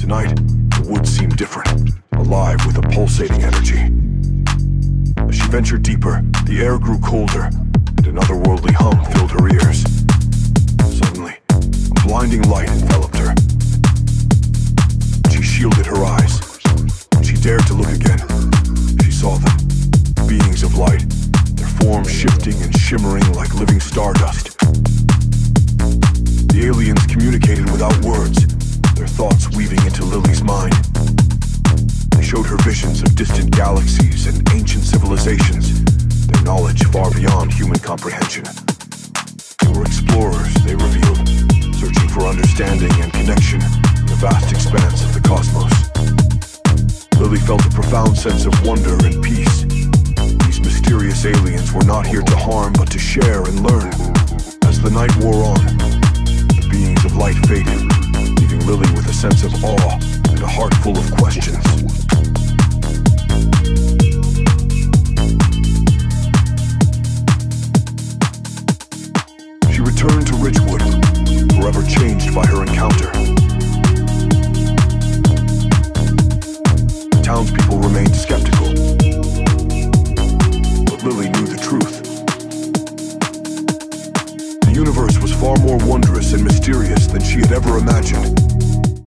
Tonight, the woods seemed different, alive with a pulsating energy. As she ventured deeper, the air grew colder, and an otherworldly hum filled her ears. Suddenly, a blinding light enveloped her. She shielded her eyes. When she dared to look again, she saw them, beings of light, their forms shifting and shimmering like living stardust. The aliens communicated without words, their thoughts weaving into Lily's mind. They showed her visions of distant galaxies and ancient civilizations, their knowledge far beyond human comprehension. They were explorers, they revealed, searching for understanding and connection in the vast expanse of the cosmos. Lily felt a profound sense of wonder and peace. These mysterious aliens were not here to harm, but to share and learn. As the night wore on, the beings of light faded, leaving Lily with a sense of awe and a heart full of questions. She returned to Richwood, forever changed by her encounter. The townspeople remained skeptical, but Lily knew the truth. The universe was far more wondrous and mysterious than she had ever imagined.